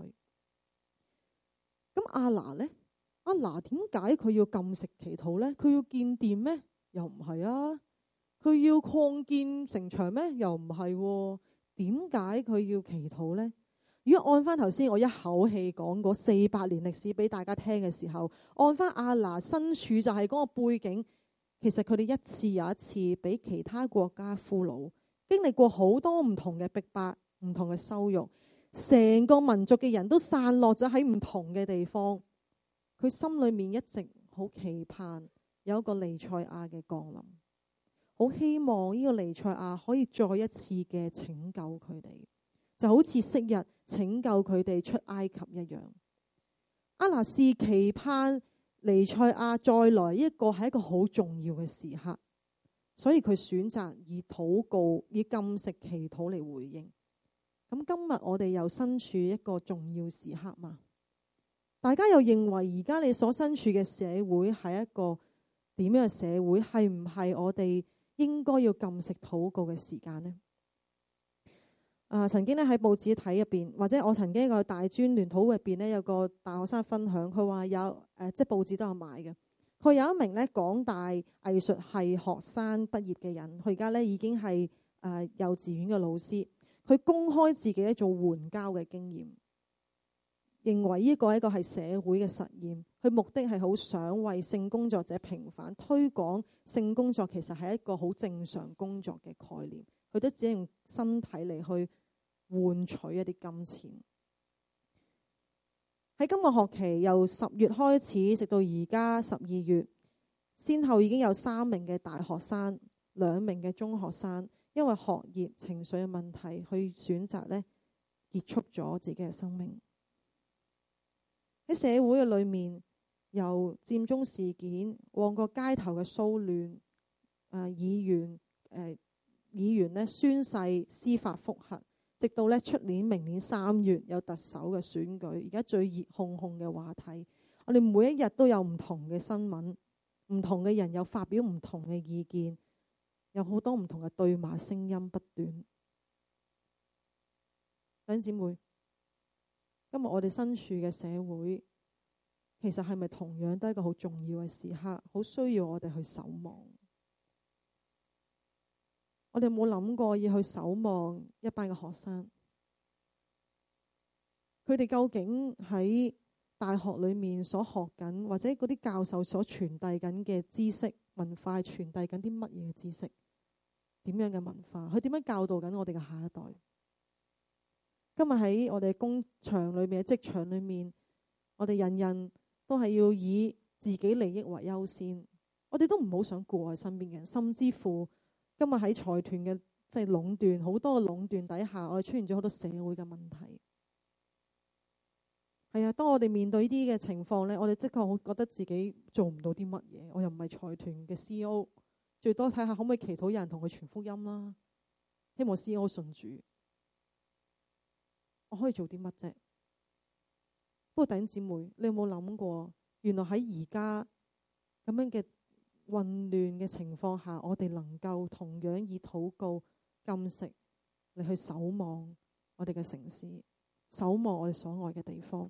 咁亞拿咧，亞拿點解佢要禁食祈禱咧？佢要建殿咩？又唔係啊。佢要擴建城牆咩？又唔係。點解佢要祈禱咧？如果按翻頭先我一口氣講嗰四百年歷史俾大家聽嘅時候，按翻亞拿身處就係嗰個背景。其實佢哋一次又一次俾其他國家俘虜，經歷過好多唔同嘅逼迫、唔同嘅羞辱，成個民族嘅人都散落咗喺唔同嘅地方。佢心裏面一直好期盼有一個彌賽亞嘅降臨，好希望呢個彌賽亞可以再一次嘅拯救佢哋，就好似昔日拯救佢哋出埃及一樣。亞拿是期盼彌賽亞再來，一個係一個好重要嘅時刻，所以佢選擇以禱告、以禁食祈禱嚟回應。咁今日我哋又身處一個重要時刻嘛？大家又認為而家你所身處嘅社會係一個點樣嘅社會？係唔係我哋應該要禁食禱告嘅時間呢？啊，曾經咧喺報紙睇入邊，或者我曾經一個大專聯討入邊咧，有個大學生分享，佢話有誒、呃，即係報紙都有買嘅。佢有一名咧港大藝術系學生畢業嘅人，佢而家咧已經係誒、呃、幼稚園嘅老師。佢公開自己咧做援交嘅經驗。 認為呢個一個係社會嘅實驗，佢目的係好想為性工作者平反，推廣性工作其實係一個好正常工作嘅概念，佢都只係用身體嚟去換取一啲金錢。喺今個學期由十月開始，直到而家十二月，先後已經有三名嘅大學生、兩名嘅中學生，因為學業、情緒嘅問題，去選擇咧結束咗自己嘅生命。喺社會嘅裏面，由佔中事件、旺角街頭嘅騷亂、誒議員誒議員咧宣誓司法覆核，直到咧出年明年三月有特首嘅選舉，而家最熱烘烘嘅話題，我哋每一日都有唔同嘅新聞，唔同嘅人有發表唔同嘅意見，有好多唔同嘅對罵聲音不斷。弟兄姊妹，今日我哋身處嘅社會，其實係咪同樣都係一個好重要嘅時刻，好需要我哋去守望？我哋有冇諗過要去守望一班嘅學生？佢哋究竟喺大學裏面所學緊，或者嗰啲教授所傳遞緊嘅知識文化，傳遞緊啲乜嘢知識？點樣嘅文化？佢點樣教導緊我哋嘅下一代？今日喺我哋工場裏面、職場裏面，我哋人人都係要以自己利益為優先。我哋都唔好想顧愛身邊嘅人，甚至乎今日喺財團嘅即係壟斷，好多嘅壟斷底下，我哋出現咗好多社會嘅問題。係啊，當我哋面對呢啲嘅情況呢，我哋的確好覺得自己做唔到啲乜嘢。我又唔係財團嘅 C E O， 最多睇下可唔可以祈禱有人同佢傳福音啦。希望 C E O 信主。我可以做啲乜啫？不過弟兄姊妹，你有冇諗過，原來喺而家咁樣嘅混亂嘅情況下，我哋能夠同樣以禱告、禁食嚟去守望我哋嘅城市，守望我哋所愛嘅地方。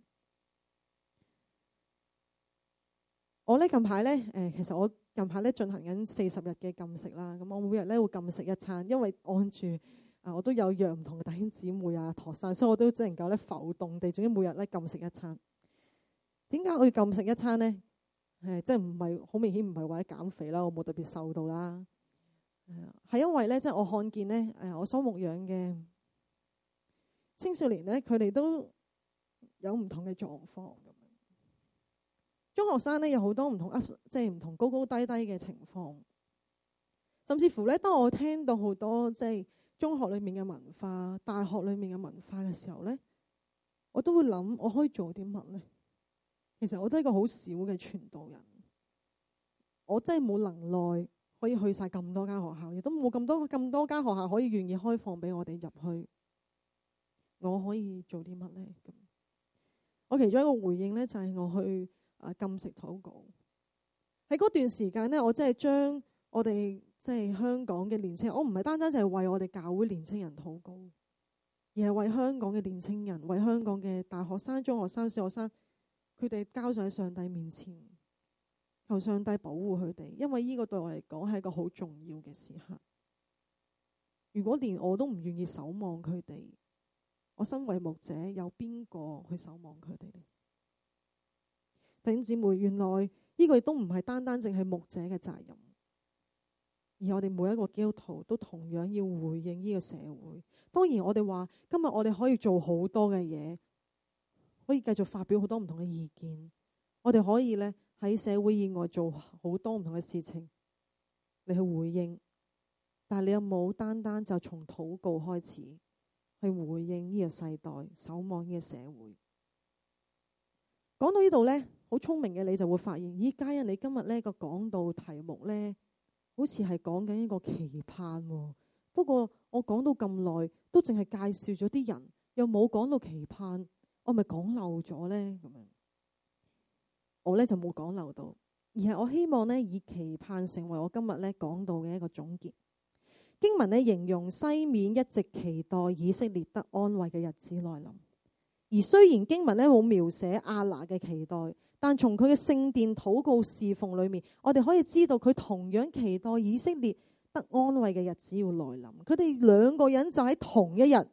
我呢近排呢，誒，其實我近排呢進行緊四十日嘅禁食啦。咁我每日呢會禁食一餐，因為按住。啊！我都有約唔同嘅弟兄姊妹啊、陀散，所以我都只能夠咧浮動地，總之每日咧禁食一餐。點解我要禁食一餐呢？誒，即係唔係好明顯，唔係為咗減肥啦，我冇特別瘦到啦。係因為咧，即係我看見咧，誒，我所牧養嘅青少年咧，佢哋都有唔同嘅狀況。中學生咧有好多唔同 up， 即係唔同高高低低嘅情況，甚至乎咧，當我聽到好多即係中學裏面嘅文化、大學裏面嘅文化嘅時候呢，我都會諗我可以做啲乜呢？其實我都係一個好少嘅傳道人，我真係冇能耐可以去晒咁多間學校，亦都冇咁多咁多間學校可以願意開放俾我哋入去。我可以做啲乜呢？咁我其中一個回應呢，就係我去啊禁食禱告。喺嗰段時間呢，我真係將我哋即係香港嘅年青人，我唔係單單就係為我哋教會年青人禱告，而係為香港嘅年青人，為香港嘅大學生、中學生、小學生，佢哋交上喺上帝面前，求上帝保護佢哋，因為呢個對我嚟講係一個好重要嘅時刻。如果連我都唔願意守望佢哋，我身為牧者，有邊個去守望佢哋呢？弟兄姊妹，原來呢個亦都唔係單單淨係牧者嘅責任。而我哋每一個基督徒都同樣要回應呢個社會。當然我哋話今日我哋可以做好多嘅嘢，可以繼續發表好多唔同嘅意見，我哋可以咧喺社會以外做好多唔同嘅事情嚟去回應。但係你有冇單單就從禱告開始去回應呢個世代，守望呢個社會？講到呢度咧，好聰明嘅你就會發現，咦，嘉欣你今日呢個講道題目咧，好似係講緊一個期盼喎。不過我講到咁耐，都淨係介紹咗啲人，又冇講到期盼，我咪講漏咗呢？咁樣我呢就冇講漏到，而係我希望呢以期盼成為我今日呢講到嘅一個總結。經文呢形容西面一直期待以色列得安慰嘅日子來臨，而雖然經文呢冇描寫亞拿嘅期待，但從佢嘅聖殿禱告侍奉裏面，我哋可以知道佢同樣期待以色列得安慰嘅日子要來臨。佢哋兩個人就喺同一日，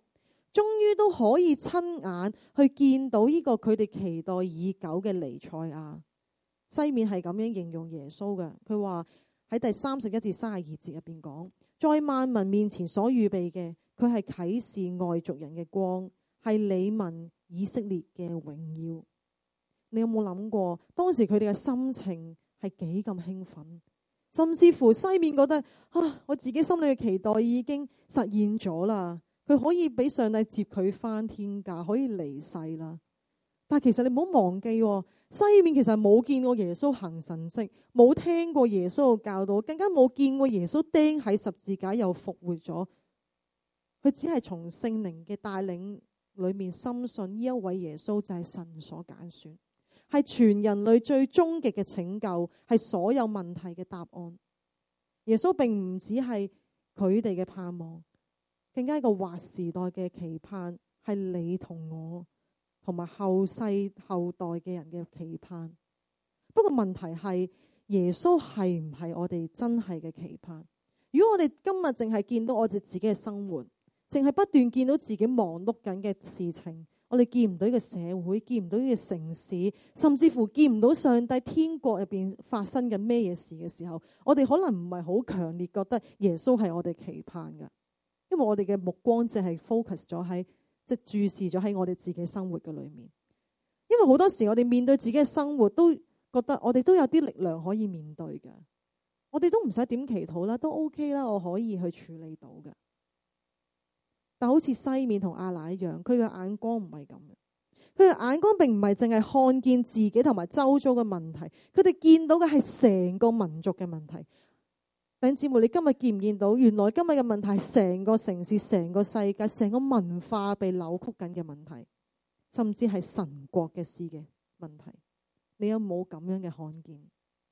終於都可以親眼去見到呢個佢哋期待已久嘅彌賽亞。西面係咁樣形容耶穌嘅，佢話喺第三十一至三十二節入邊講，在萬民面前所預備嘅，佢係啟示外族人嘅光，係你民以色列嘅榮耀。你有冇諗過當時佢哋嘅心情係幾咁興奮？甚至乎西面覺得啊，我自己心裏嘅期待已經實現咗啦。佢可以俾上帝接佢返天家，可以離世啦。但係其實你唔好忘記，西面其實冇見過耶穌行神蹟，冇聽過耶穌嘅教導，更加冇見過耶穌釘喺十字架又復活咗。佢只係從聖靈嘅帶領裏面深信呢一位耶穌就係神所揀選，係全人類最終極嘅拯救，係所有問題嘅答案。耶穌並唔只係佢哋嘅盼望，更加一個劃時代嘅期盼，係你同我同埋後世後代嘅人嘅期盼。不過問題係耶穌係唔係我哋真係嘅期盼？如果我哋今日淨係見到我哋自己嘅生活，淨係不斷見到自己忙碌緊嘅事情，我哋見唔到呢個社會，見唔到呢個城市，甚至乎見唔到上帝天國入邊發生緊咩嘢事嘅時候，我哋可能唔係好強烈覺得耶穌係我哋期盼嘅，因為我哋嘅目光淨係 focus 咗喺即係注視咗喺我哋自己生活嘅裏面。因為好多時我哋面對自己嘅生活都覺得我哋都有啲力量可以面對嘅，我哋都唔使點祈禱啦，都 OK 啦，我可以去處理到嘅。但好似西面同亞拿一樣，佢嘅眼光唔係咁嘅。佢嘅眼光並唔係淨係看見自己同埋周遭嘅問題，佢哋見到嘅係成個民族嘅問題。弟兄姊妹，你今日見唔見到？原來今日嘅問題係成個城市、成個世界、成個文化被扭曲緊嘅問題，甚至係神國嘅事嘅問題。你有冇咁樣嘅看見？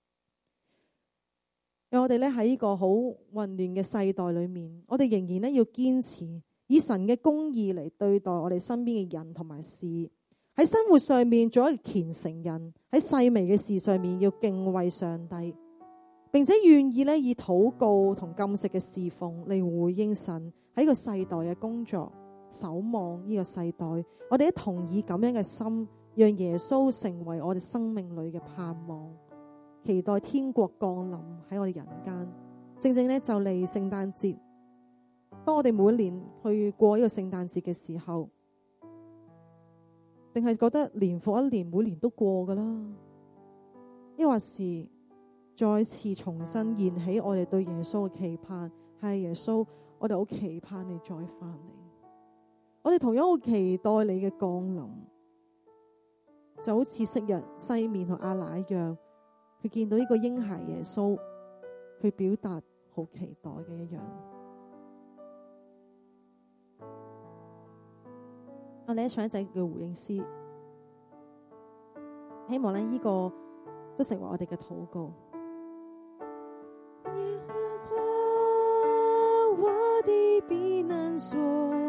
讓我哋咧喺呢個好混亂嘅世代裏面，我哋仍然咧要堅持以神嘅公義嚟對待我哋身邊嘅人同埋事，喺生活上面做一個虔誠人，喺細微嘅事上面要敬畏上帝，並且願意咧以禱告同禁食嘅侍奉嚟回應神喺個世代嘅工作，守望呢個世代。我哋一同以咁樣嘅心，讓耶穌成為我哋生命裏嘅盼望，期待天國降臨喺我哋人間。正正咧就嚟聖誕節。當我哋每年去過呢個聖誕節嘅時候，定係覺得年復一年，每年都過噶啦？抑或是再次重新燃起我哋對耶穌嘅期盼？係耶穌，我哋好期盼你再翻嚟，我哋同樣好期待你嘅降臨，就好似昔日西面同亞拿一樣，佢見到呢個嬰孩耶穌，佢表達好期待嘅一樣。我哋一唱一隻叫回應詩，希望咧呢個都成為我哋嘅禱告。耶和華，我的避難所，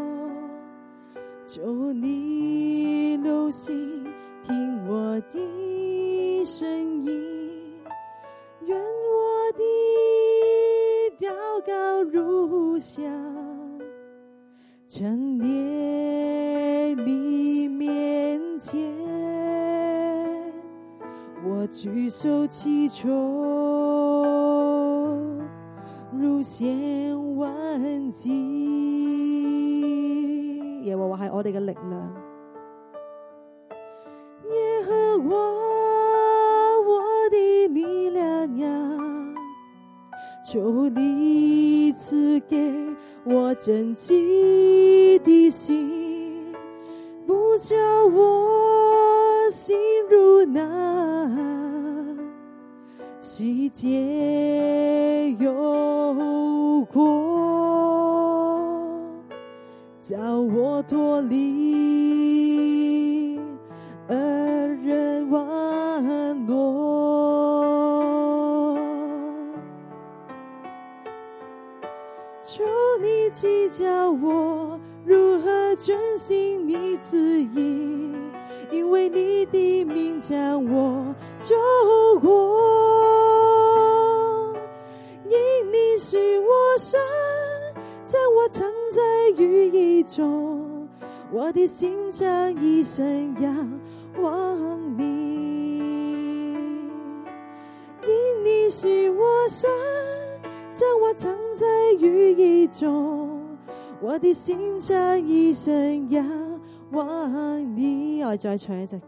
求你留心聽我的聲音，願我的禱告如香陳列你面前，我舉手祈求，如獻晚祭。耶和華係我哋嘅力量，耶和華我的力量呀，求你賜給我真摯的心，不叫我心如那希結幽谷，叫我脫離惡人網羅，求你指教我如何遵行你旨意，因為你的名將我救過，因你是我神，將我藏在羽翼中， 我的心像一生仰望你，因你是我神，将我藏在羽翼中，我的心像一生仰望你。我再唱一隻歌。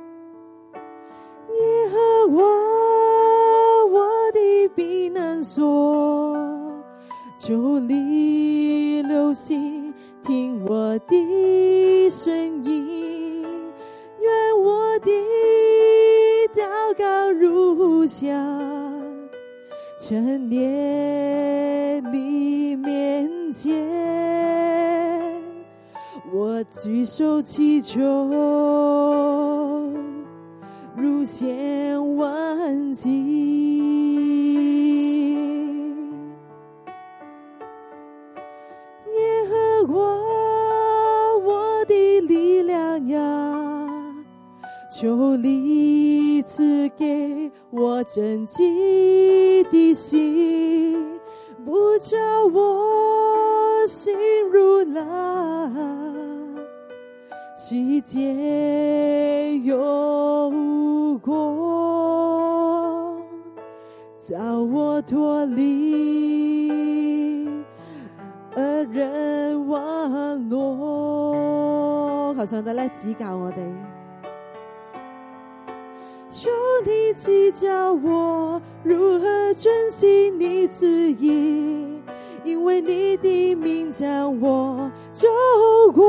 耶和華我的避難所，求你留心聽我的聲音，願我的禱告如香，陳列你面前，我舉手祈求，如獻晚祭。耶和華我的力量呀，求你賜給我真摯的心，不叫我心如蠟，世界有無過，造我脫離惡人網羅。求上帝咧指教我哋，求你指教我如何遵行你旨意，因為你的名將我救過，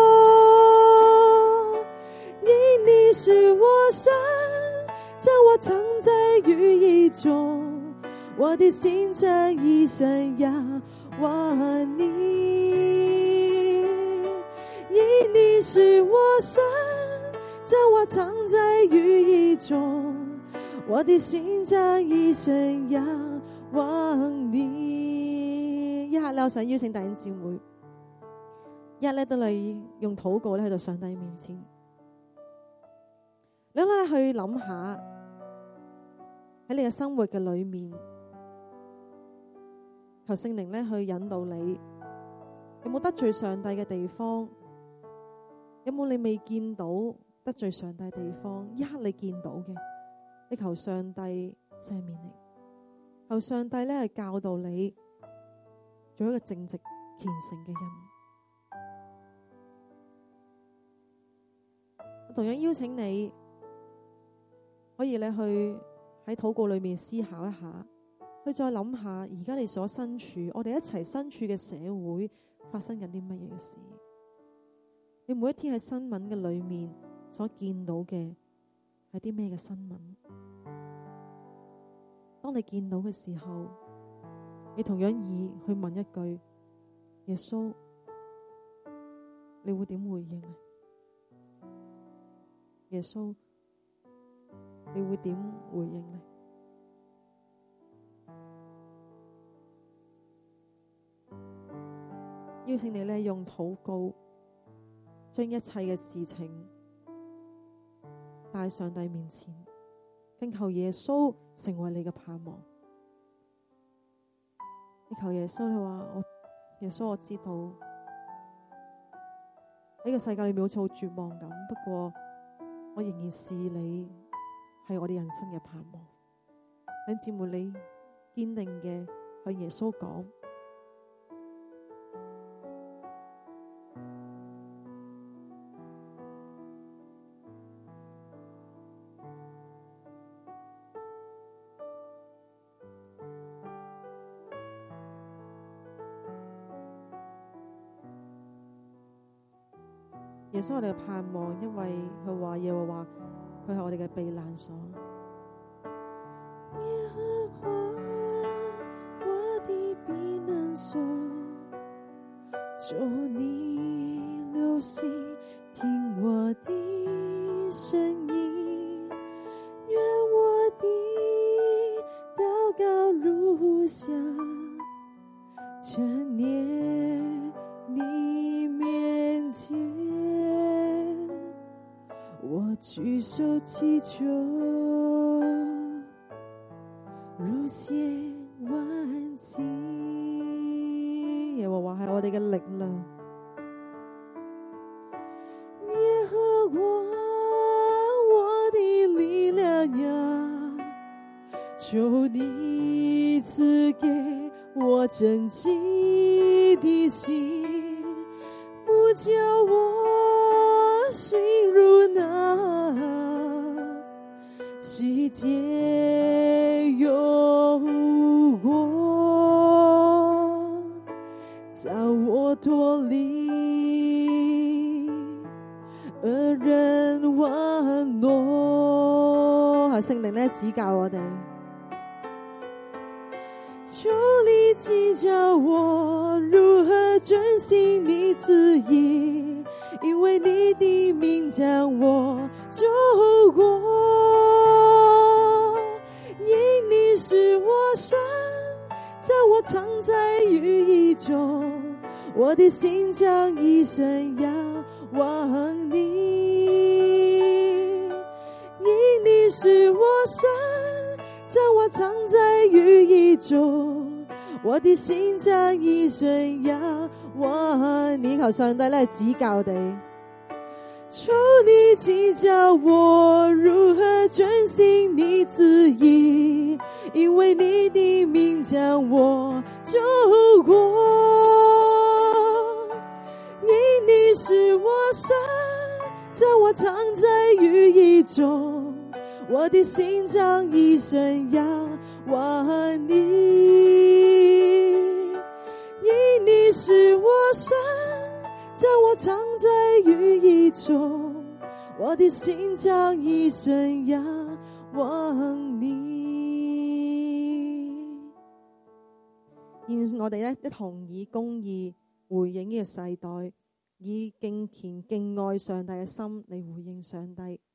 因你是我神，將我藏在羽翼中，我的心將一生仰望你，因你是我神，將我藏在羽翼中，我的心將一生仰望你。一刻咧，我想邀請弟兄姊妹，一刻咧都嚟用禱告咧喺度上帝面前，你咧去諗下喺你嘅生活嘅裏面，求聖靈咧去引導你，有冇得罪上帝嘅地方？有冇你未見到得罪上帝嘅地方？一刻你見到嘅，你求上帝赦免你，求上帝咧去教導你做一個正直虔誠嘅人。我同樣邀請你，可以咧去喺禱告裏面思考一下，去再諗下而家你所身處，我哋一齊身處嘅社會發生緊啲乜嘢嘅事？你每一天喺新聞嘅裏面所見到嘅係啲咩嘅新聞？當你見到嘅時候，你同樣以去問一句：耶穌，你會點回應呢？耶穌，你會點回應呢？邀請你咧用禱告，將一切嘅事情帶上帝面前，更求耶穌成為你嘅盼望。你求耶穌，你話我耶穌，我知道呢個世界裏面好似好絕望咁，不過我仍然視你係我哋人生嘅盼望。弟兄姊妹，你堅定嘅向耶穌講。耶穌我哋嘅盼望，因為佢話耶和華佢係我哋嘅避難所。耶和華我的避難所，求你留心聽我的聲音，願我的禱告如香，陳列你面前，我舉手祈求，如獻晚祭。耶和華係我哋嘅力量， 求你賜給我真摯的心，不叫我心如那希節有過，造我脫離惡人玩弄。係聖靈咧指教我哋，求你指教我如何遵行你旨意，因為你的名將我救過，因你是我神，在我藏在羽翼中，我的心將一生仰望你，因你是我神，在我藏在羽翼中，我的心將一生仰望你。求上帝咧指教我哋，求你指教我如何遵行你旨意，因為你的名將我救過，因你是我神，在我藏在羽翼中，我的心將一生仰望你，因你是我神，在我藏在羽翼中，我的心將一生仰望你。現我哋咧一同以公義回應呢個世代，以敬虔敬愛上帝嘅心嚟回應上帝。